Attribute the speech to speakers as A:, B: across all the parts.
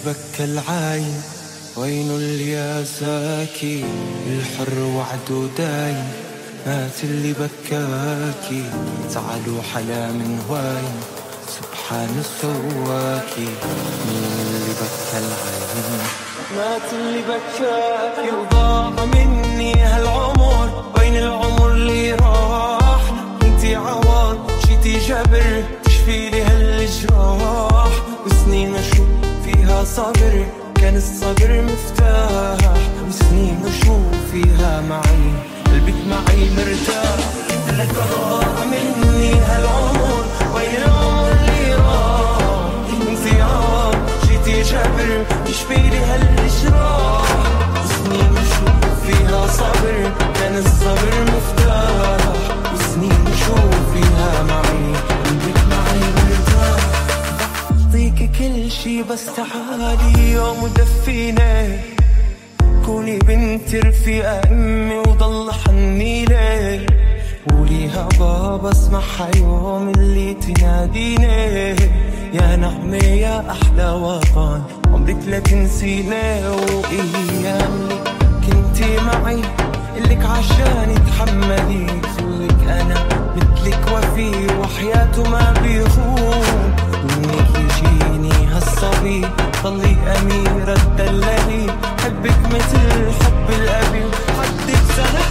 A: بكى العاين وين اللي يا ساكي الحر وعده داين مات اللي بكاكي زعلوا حلا من هواين سبحان سواكي مين اللي بكى العين مات اللي بكاكي وضاع مني هالعمر وين العمر اللي راح انتي عوض جيتي جبر تشفيلي هالجراح وسنين اشوف فيها صبر كان الصبر مفتاح وسنين اشوف فيها معي قلبك معي مرتاح لك ضاع مني هالعمر وين العمر اللي راح انتي عوض جيتي جبر تشفيلي هالجراح وسنين اشوف فيها صبر كان الصبر مفتاح وسنين اشوف فيها معي قلبك معي مرتاح بعطيك كل شي بس تعالي يوم ودفيني كوني بنت رفيقة امي وضل حني لي قوليها بابا اسمعها يوم اللي تناديني يا نعمة يا احلى وطن عمرك لا تنسيني وايام اللي كنتي معي قلك عشان تحملي قلك انا مثلك وفي وحياته ما بيخون منك يجيني هالصبي ضلي اميرة تدللي حبك مثل حب الابي حدك سنة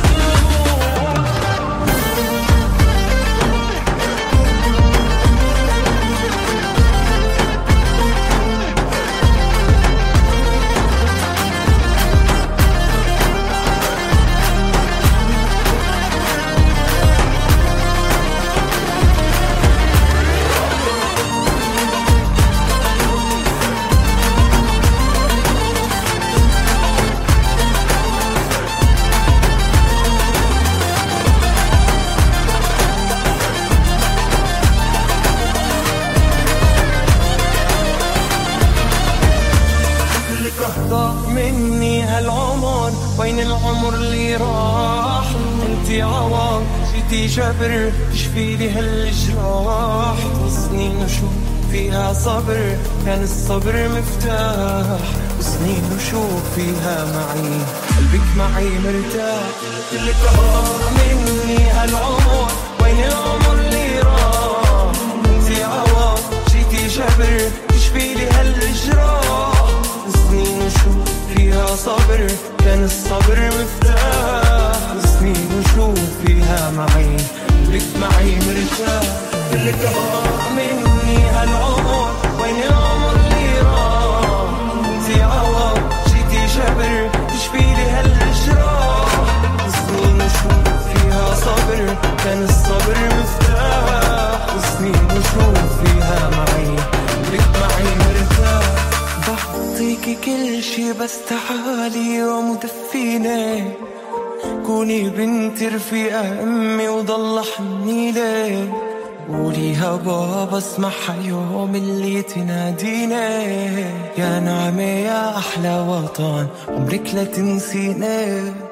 A: مني هالعمر وين العمر اللي راح انتي عوض جيتي جبر تشفيلي هالجراح وسنين وشوف فيها صبر كان الصبر مفتاح وسنين وشوف فيها معي قلبك معي مرتاح لك ضاع مني هالعمر وين العمر اللي راح انتي عوض جيتي جبر تشفيلي هالجراح سنين وشوف فيها صبر كان الصبر مفتاح سنين وشوف فيها معي لك معي مرتاح لك ضاع مني هالعمر وين العمر اللي راح انتي عوض جيتي جبر تشفيلي هالجراح سنين وشوف فيها صبر كان الصبر مفتاح سنين وشوف فيها معي لك معي مرتاح بعطيكي كل شي بس تعالي يوم ودفيني كوني بنت رفيقة امي وضل حني لي قوليها بابا اسمعها يوم اللي تناديني يا نعمة يا احلى وطن عمرك لا تنسيني